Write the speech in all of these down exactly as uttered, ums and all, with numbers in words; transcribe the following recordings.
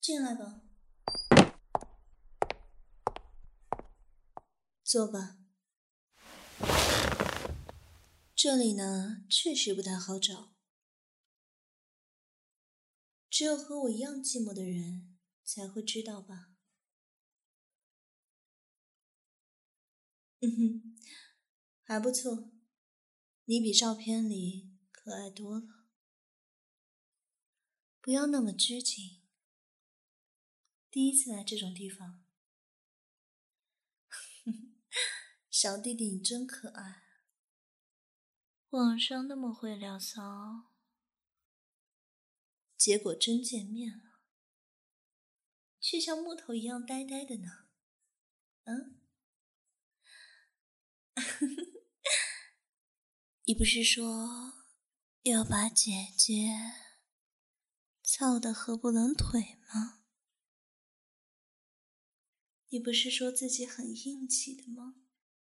进来吧，坐吧。这里呢，确实不太好找，只有和我一样寂寞的人才会知道吧。嗯哼，还不错，你比照片里可爱多了。不要那么拘谨，第一次来这种地方。小弟弟你真可爱，网上那么会聊骚，结果真见面了，却像木头一样呆呆的呢。嗯，你不是说要把姐姐操得合不拢腿吗？你不是说自己很硬气的吗？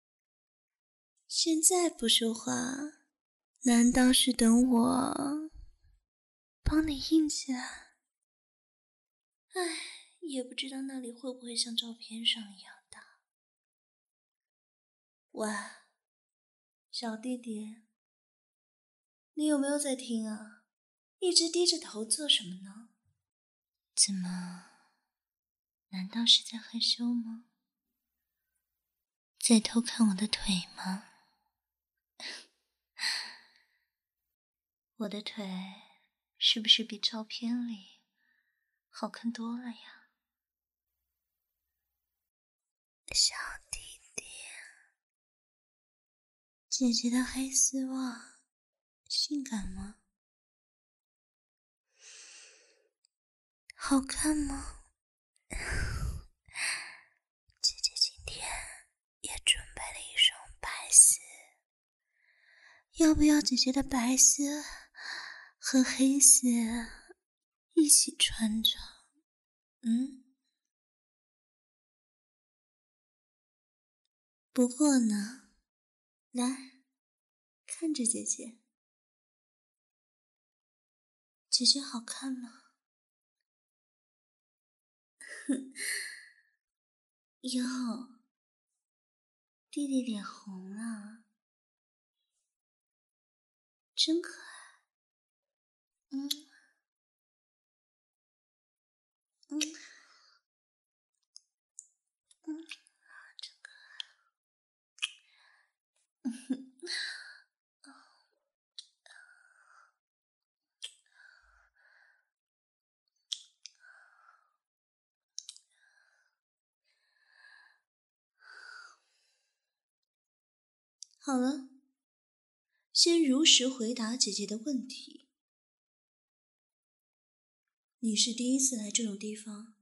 现在不说话，难道是等我帮你硬起来？唉，也不知道那里会不会像照片上一样大。喂，小弟弟，你有没有在听啊？一直低着头做什么呢？怎么？难道是在害羞吗？在偷看我的腿吗？我的腿是不是比照片里好看多了呀？小弟弟，姐姐的黑丝袜性感吗？好看吗？姐姐今天也准备了一双白丝，要不要姐姐的白丝和黑丝一起穿着？嗯？不过呢，来，看着姐姐，姐姐好看吗？哼，哟，弟弟脸红了，真可爱。嗯嗯嗯，真可爱。嗯哼，好了，先如实回答姐姐的问题。你是第一次来这种地方？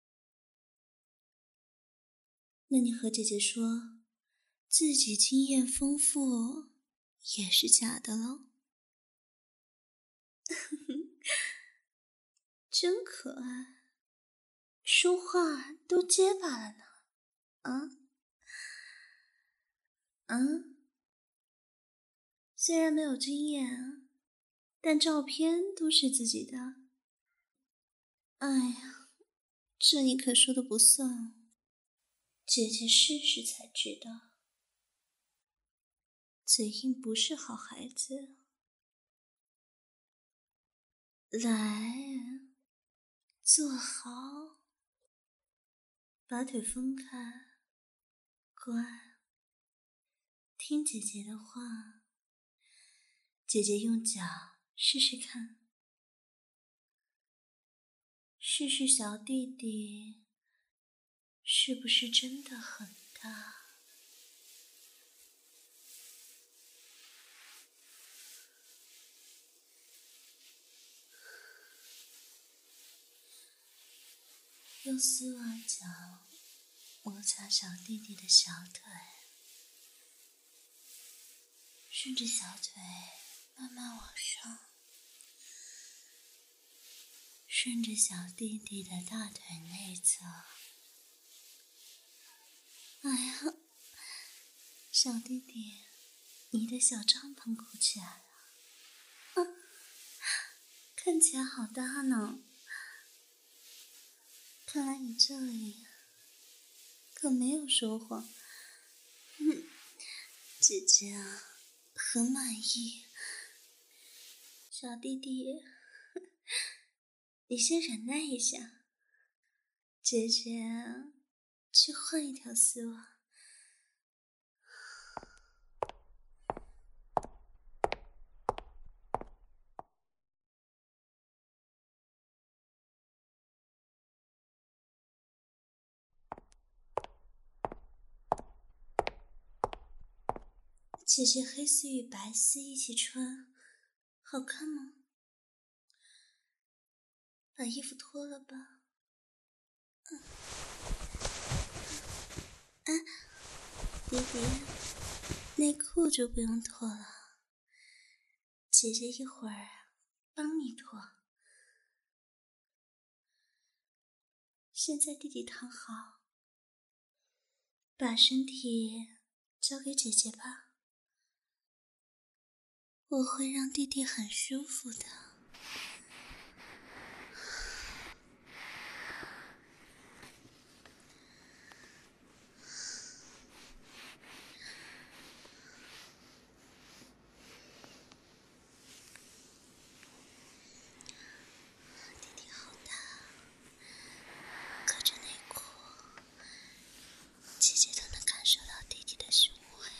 那你和姐姐说，自己经验丰富也是假的喽？真可爱，说话都结巴了呢。啊？啊？虽然没有经验，但照片都是自己的。哎呀，这你可说的不算，姐姐试试才知道。嘴硬不是好孩子。来，坐好，把腿分开，乖，听姐姐的话。姐姐用脚试试看，试试小弟弟是不是真的很大。用丝袜脚摩擦小弟弟的小腿，顺着小腿慢慢往上，顺着小弟弟的大腿内侧。哎呀，小弟弟，你的小帐篷鼓起来了，啊，看起来好大呢。 看来你这里可没有说谎。嗯，姐姐啊，很满意。小弟弟，你先忍耐一下，姐姐去换一条丝袜。姐姐黑丝与白丝一起穿，好看吗？把衣服脱了吧。嗯，哎，弟弟，内裤就不用脱了，姐姐一会儿帮你脱。现在弟弟躺好，把身体交给姐姐吧，我会让弟弟很舒服的。弟弟好大，隔着内裤，姐姐都能感受到弟弟的胸围，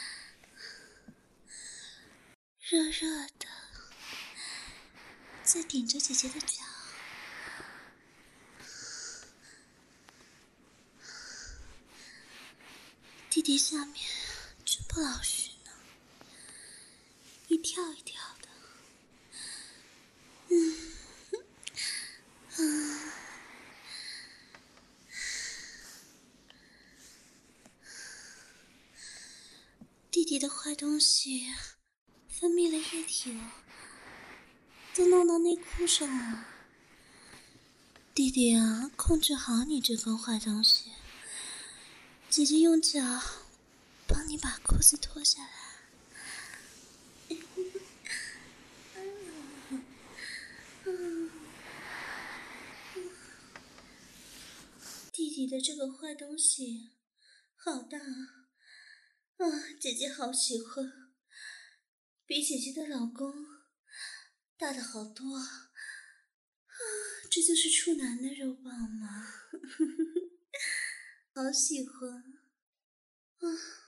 热热的，在顶着姐姐的脚。弟弟下面真不老实呢，一跳一跳的。嗯，啊，弟弟的坏东西分泌了液体了，都弄到内裤上了。弟弟啊，控制好你这根坏东西，姐姐用脚帮你把裤子脱下来。弟弟的这个坏东西好大啊！啊，姐姐好喜欢，比姐姐的老公大的好多啊！这就是处男的肉棒吗？好喜欢啊，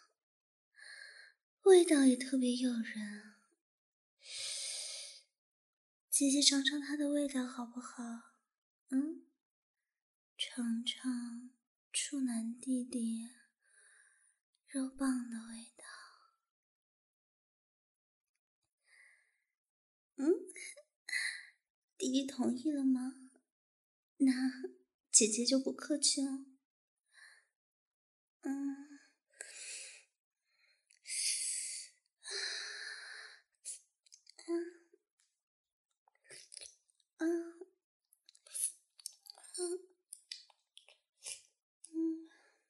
味道也特别诱人。姐姐尝尝它的味道好不好？嗯，尝尝处男弟弟肉棒的味道。嗯，弟弟同意了吗？那姐姐就不客气了。嗯，嗯，嗯，嗯，嗯，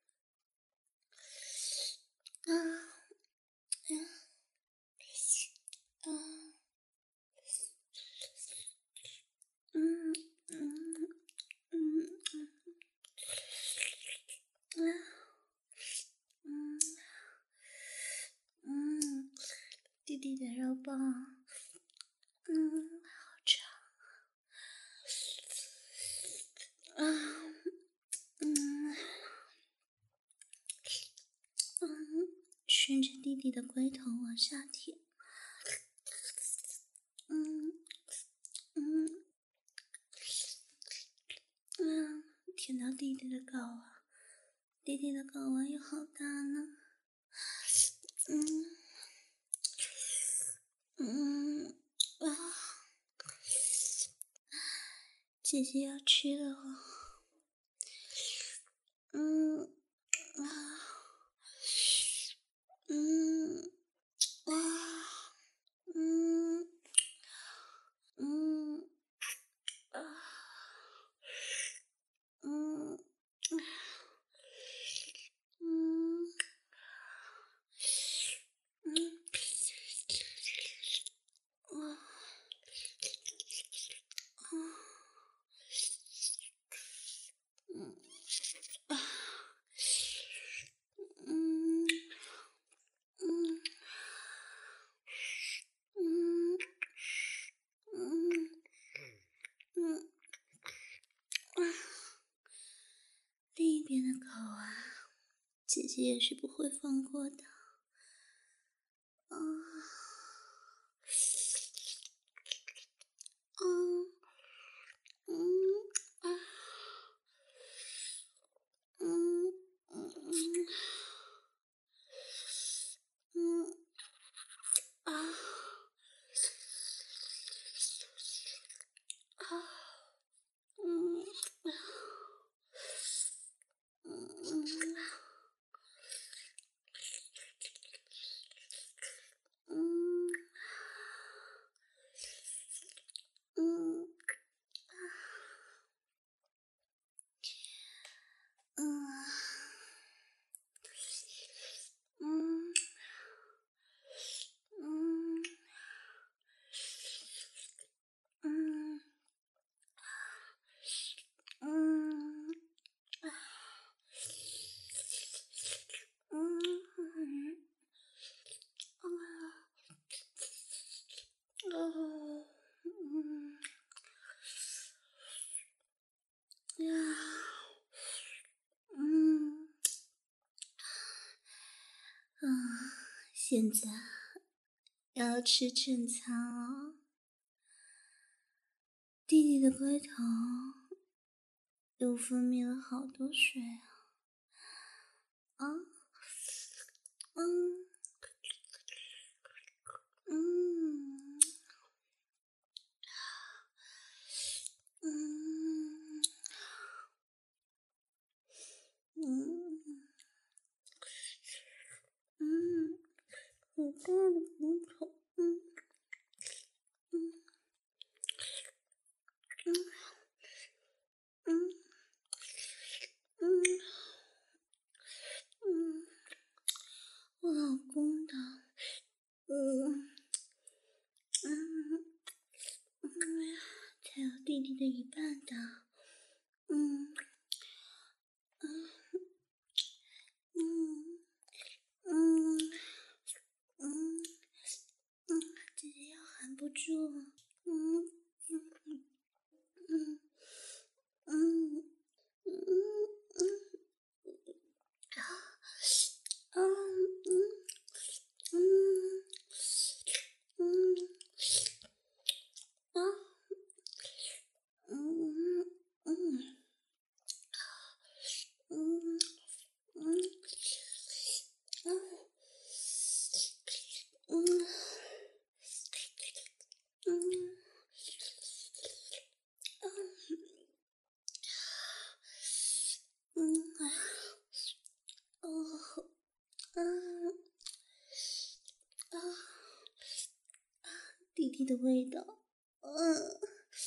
啊，嗯，啊，嗯，嗯，嗯，嗯，嗯，嗯，弟弟的肉棒，嗯，好长，啊，嗯，嗯，顺着弟弟的龟头往下舔，嗯，嗯，嗯，舔到弟弟的睾丸，弟弟的睾丸也好大呢，嗯，嗯，啊，姐姐要吃了哦，嗯，啊，嗯，啊，嗯，嗯，啊，嗯，嗯，嗯，啊，啊， 姐姐也是不会放过的。啊，嗯嗯啊，嗯嗯嗯啊啊，嗯嗯嗯嗯嗯嗯嗯嗯嗯嗯嗯嗯啊，现在要吃正餐哦。弟弟的龟头又分泌了好多水啊！啊，嗯嗯嗯嗯嗯，很大的骨头，嗯嗯嗯嗯嗯，我老公的，嗯嗯嗯，才有弟弟的一半大，嗯嗯嗯嗯嗯嗯，姐姐要含不住了，嗯嗯嗯嗯嗯嗯嗯嗯嗯啊嗯嗯嗯嗯嗯嗯嗯哦啊啊，弟弟的味道，嗯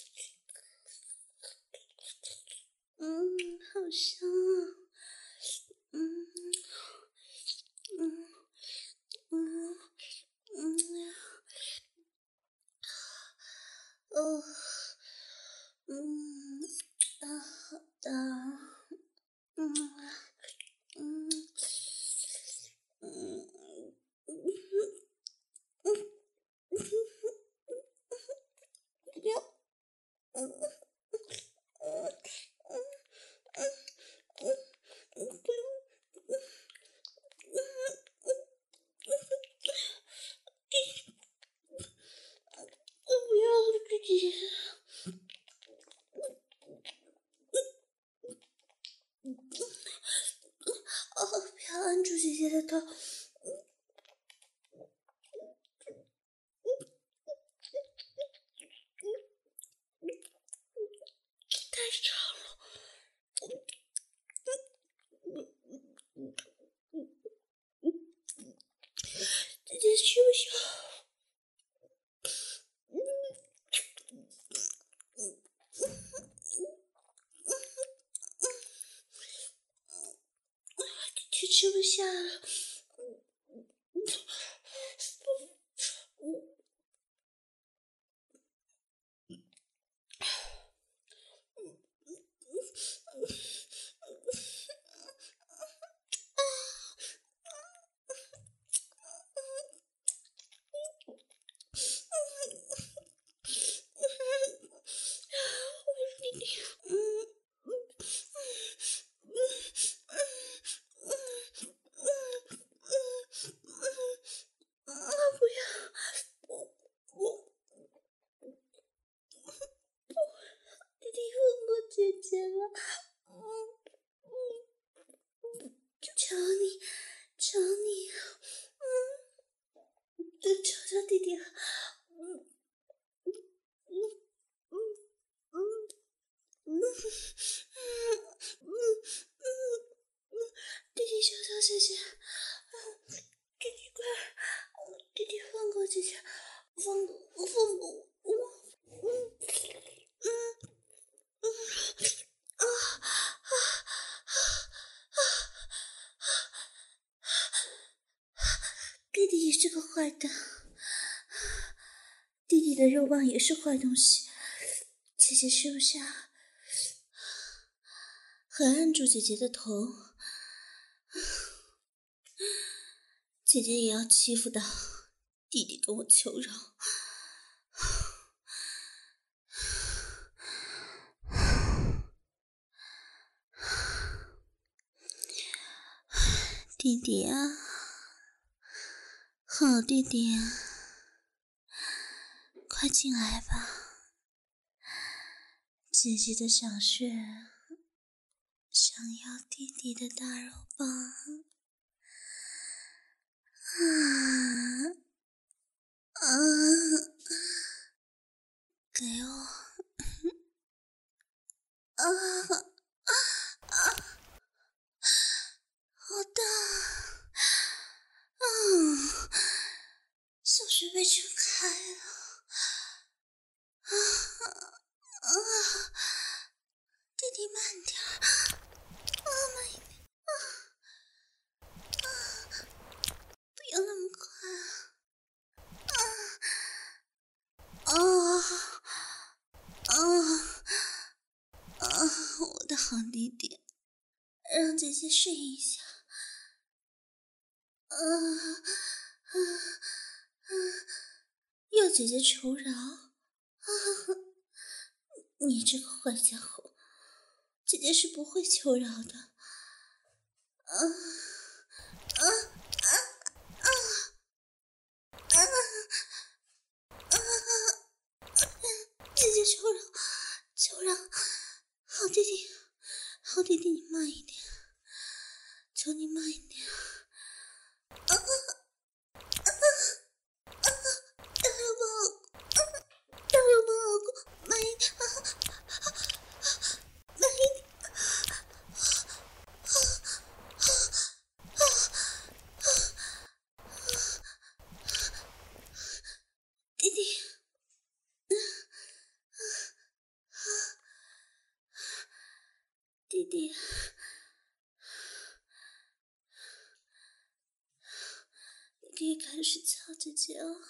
嗯，好香啊，嗯嗯嗯嗯哦嗯啊好的，嗯嗯嗯不要，嗯嗯嗯嗯不要不要了，弟弟，哦不要按住姐姐的头，太长了，姐姐需不需要？姐姐吃不下了，我弟弟，嗯嗯嗯嗯姐姐了。嗯嗯，求你，求你，嗯，就求求弟弟了。嗯嗯嗯嗯嗯嗯嗯，弟弟求求姐姐，弟弟快，弟弟放过姐姐，放过放过我，嗯嗯嗯啊啊啊啊！弟弟也是个坏蛋，弟弟的肉棒也是坏东西，姐姐吃不下，还按住姐姐的头，姐姐也要欺负到弟弟跟我求饶。弟弟啊，好弟弟啊，快进来吧，姐姐的小穴想要弟弟的大肉棒啊啊！给我啊啊啊！好大！嗯，小穴被撑开了。啊啊！弟弟慢点儿，啊慢一点，啊啊！不要那么快啊！啊啊啊！我的好弟弟，让姐姐试一下。啊啊啊！要姐姐求饶？啊！你这个坏家伙，姐姐是不会求饶的。啊啊啊啊啊啊！姐姐求饶，求饶！好弟弟，好弟弟，你慢一点，求你慢一点。啊啊啊！大肉棒，大肉棒，慢一点，慢一点。弟弟，弟弟，你可以开始敲姐姐了，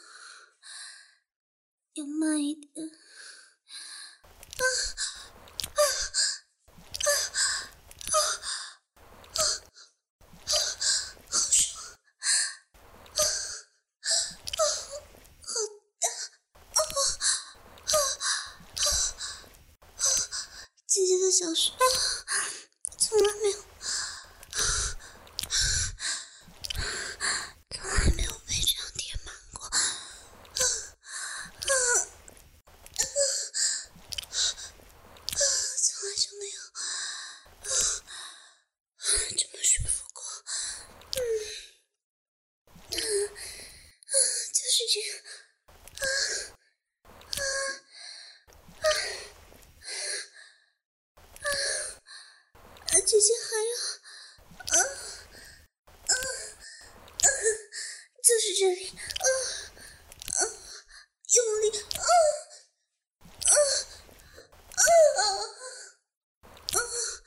要慢一点。啊啊啊啊啊！好爽！啊啊！好大！啊啊啊啊！姐姐的小穴从来没有，从来没有被这样填满过。啊啊啊！从来就没有啊啊这么舒服过。嗯啊啊，就是这样。啊啊啊啊！啊，姐姐还要啊啊啊！就是这里啊啊！用力啊啊啊啊啊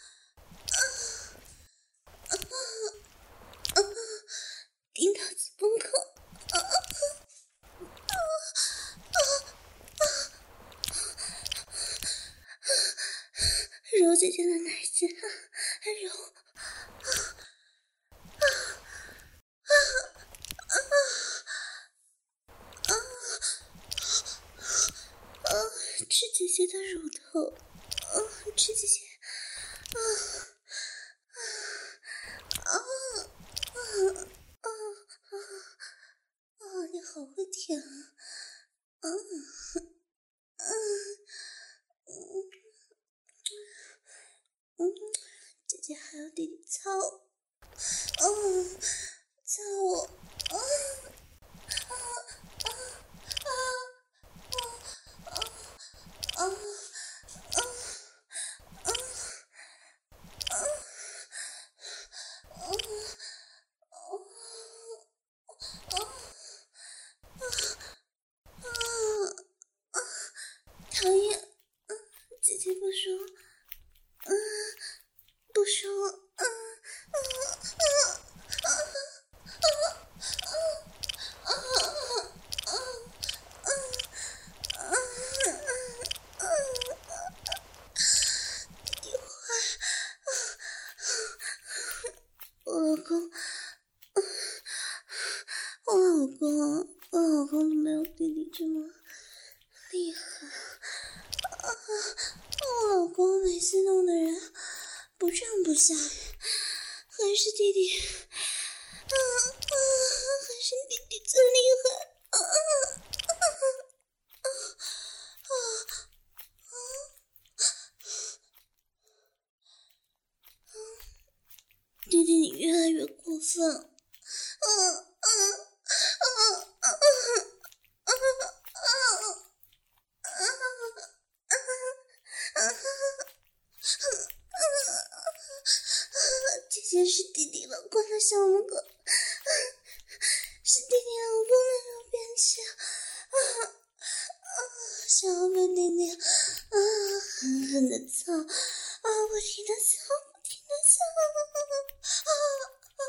啊啊！顶到子宫口啊啊啊啊啊！揉姐姐的奶子，揉啊啊啊啊啊啊！吃姐姐的乳头，啊，吃姐姐，啊啊啊啊啊啊！你好会舔啊！啊啊嗯。 姐还要弟弟操我，嗯，操我，啊啊啊啊啊啊啊啊啊！讨厌，姐姐不说，嗯，不说，嗯嗯嗯我老公，我老公，我老公都没有弟弟这么厉害。我老公每次弄的人不上不下，还是弟弟，啊啊，还是弟弟最厉害，啊啊啊啊啊！弟弟你越来越过分，啊啊啊啊啊啊姐姐是弟弟老公的小母狗，是弟弟老公的肉便器，啊啊！想要被弟弟啊狠狠的操，啊不停的操，不停的操，啊啊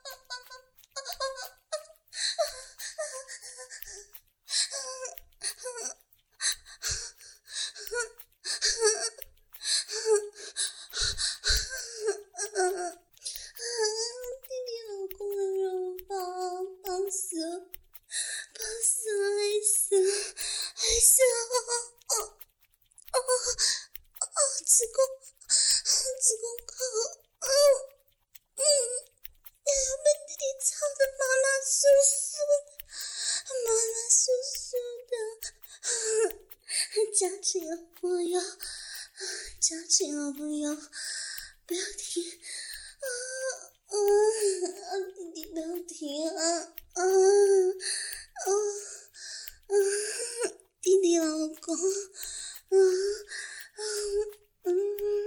弟弟老公的肉棒棒死了，棒死了，爱死了，爱死了！哦哦哦，子宫，子宫口，嗯嗯，要要被弟弟操的麻麻酥酥的，麻麻酥酥的，加紧了不要，加紧了不要，不要停，啊啊，弟弟不要停啊啊啊啊！弟弟老公，嗯嗯嗯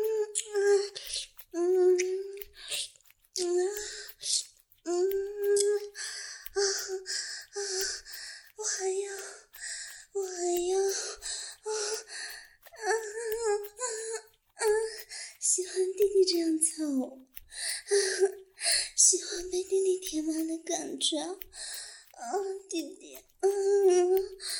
嗯嗯嗯啊啊！我还要，我还要，啊啊啊啊！喜欢弟弟这样操我，喜欢被弟弟填满的感觉，啊，弟弟，嗯，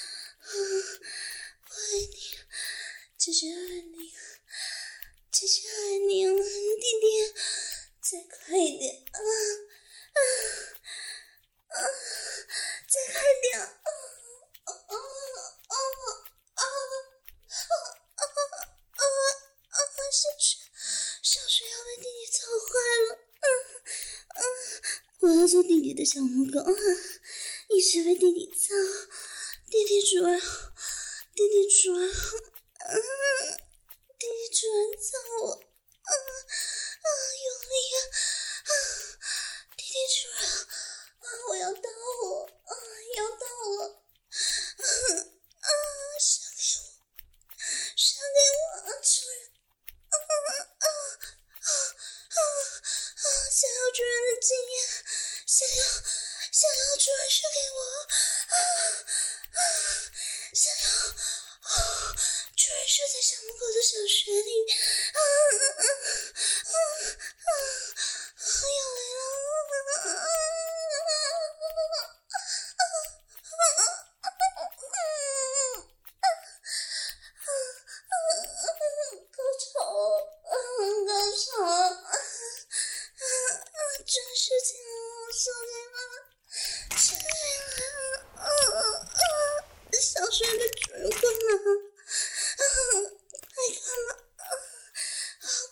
我爱你，姐姐爱你，姐姐爱你，弟弟，再快一点，啊啊啊！再快点，啊啊啊啊啊啊啊啊！小水，小水要被弟弟操坏了，嗯嗯，我要做弟弟的小母狗，一直被弟弟操，弟弟主人，弟弟主人，嗯，弟弟主人操我，啊啊，用力啊，啊，弟弟主人，啊，我要到我，啊，要到了，啊啊，上给我，上给我，主人，啊啊啊啊啊！想要主人的经验，想要想要主人射给我，啊啊！想要啊，主人射在小母狗的小穴里，啊啊啊啊啊！要来了，啊啊高潮，高潮，真是情了，受尽了，受尽了，小水的主人困了，快看了，好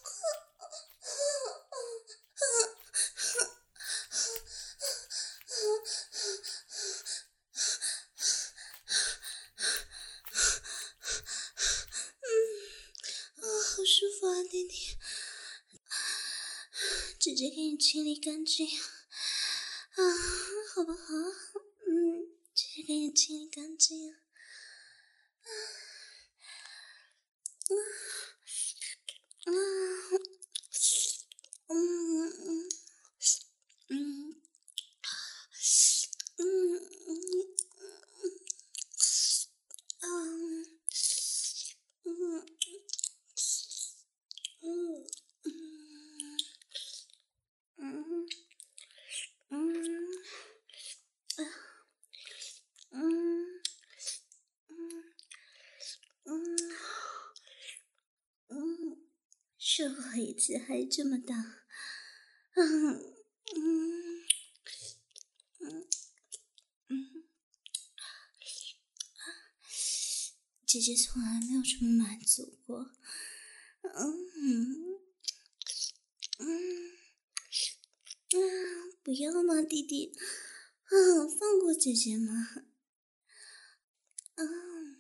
啊，好舒服啊，弟弟， 姐姐给你清理干净啊，好不好？嗯，姐姐给你清理干净。嗯嗯嗯嗯嗯嗯嗯嗯嗯嗯嗯嗯嗯，手一次还这么大，嗯嗯嗯嗯，姐姐从来没有这么满足过。嗯嗯嗯，不要嘛，弟弟，啊，放过姐姐嘛。嗯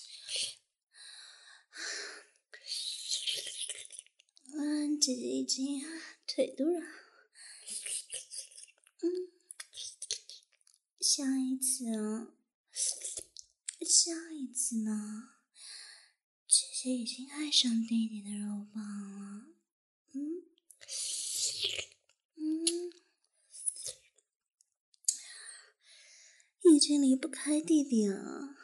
嗯，姐姐已经腿都软。嗯，下一次啊，下一次呢？姐姐已经爱上弟弟的肉棒了。嗯嗯，已经离不开弟弟了。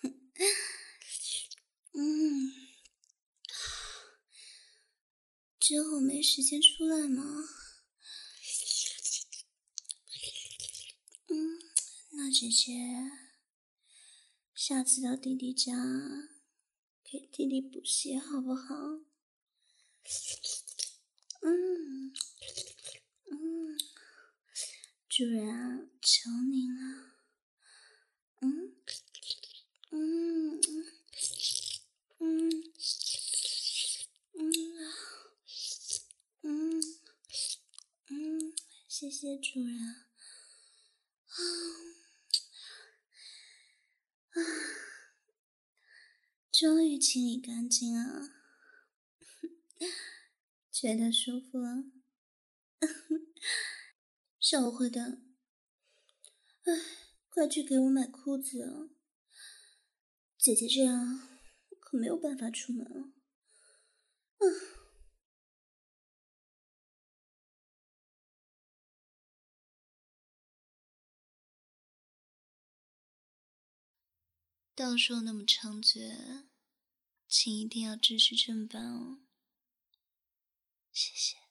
嗯，之后没时间出来吗？嗯，那姐姐下次到弟弟家给弟弟补习好不好？嗯嗯，主人，求您了。嗯嗯嗯嗯嗯嗯，谢谢主人。啊啊，终于清理干净了，觉得舒服了。稍会的。唉，快去给我买裤子了。姐姐这样可没有办法出门了。嗯，到时候那么猖獗，请一定要支持正版哦。谢谢。